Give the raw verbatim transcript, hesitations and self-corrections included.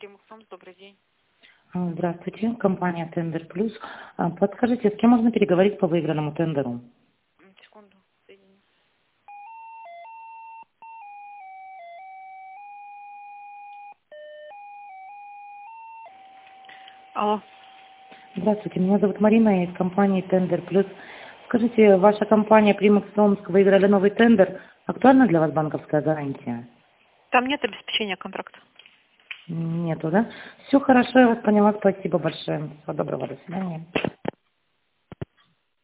Примаксомс, добрый день. А, Здравствуйте, компания Тендер Плюс. А, Подскажите, с кем можно переговорить по выигранному тендеру? М, Секунду, соединю. Алло. Здравствуйте, меня зовут Марина из компании Тендер Плюс. Скажите, ваша компания Примаксомск выиграли новый тендер. Актуальна для вас банковская гарантия? Там нет обеспечения контракта. Нету, да? Все хорошо, я вас поняла. Спасибо большое. Всего доброго, до свидания.